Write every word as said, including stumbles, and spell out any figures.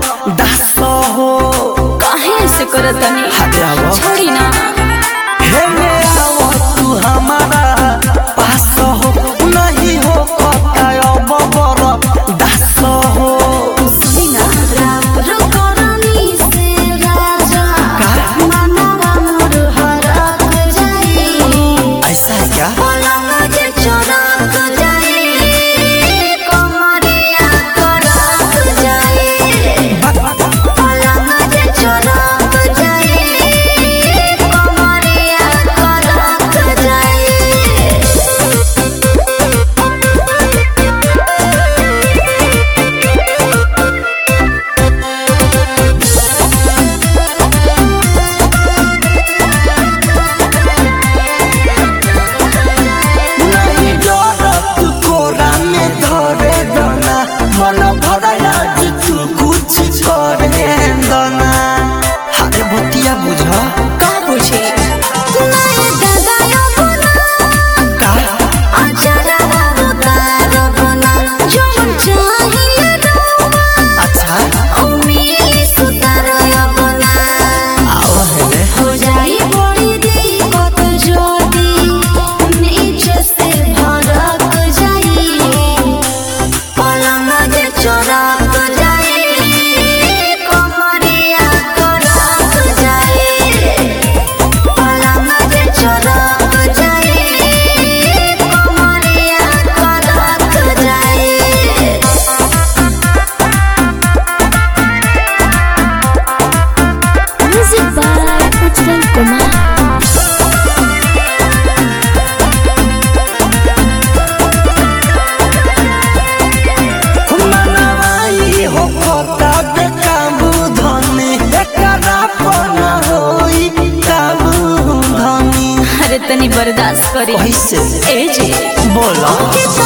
दास हो काहे से करतनी हटाओ छोड़ी ना हे में आओ तू हमारा पास हो नहीं हो कतायो बबर दास हो सुनी ना रात करनी से राजा मनवा मोर हरक जाई ऐसा है क्या पलंग जे चरक जाई कमरिया करक जाई पलंग जे चरक जाई कमरिया करक जाई नहीं डरत कोरा में धरे दना मन भरया तू कुछ करे दना हारे भतिया बुझा का पूछे नहीं दगायो बना आचारा उतार बना जो चाहिए अच्छा उम्मीद सुतार बना आओ हेले हो जाई बड़ी दिक्कत जोदी नीचे से भड़क जाई पलंग जे चरक जाई कमरिया करक जाई पलंग जे चरक जाई कमरिया करक जाई Music by Ujjwal Kumar. मनवाई हो कता बे काबू धनी एकरा पना होई काबू धनी अरे तनी बर्दाश्त करी कैसे ए जे बोला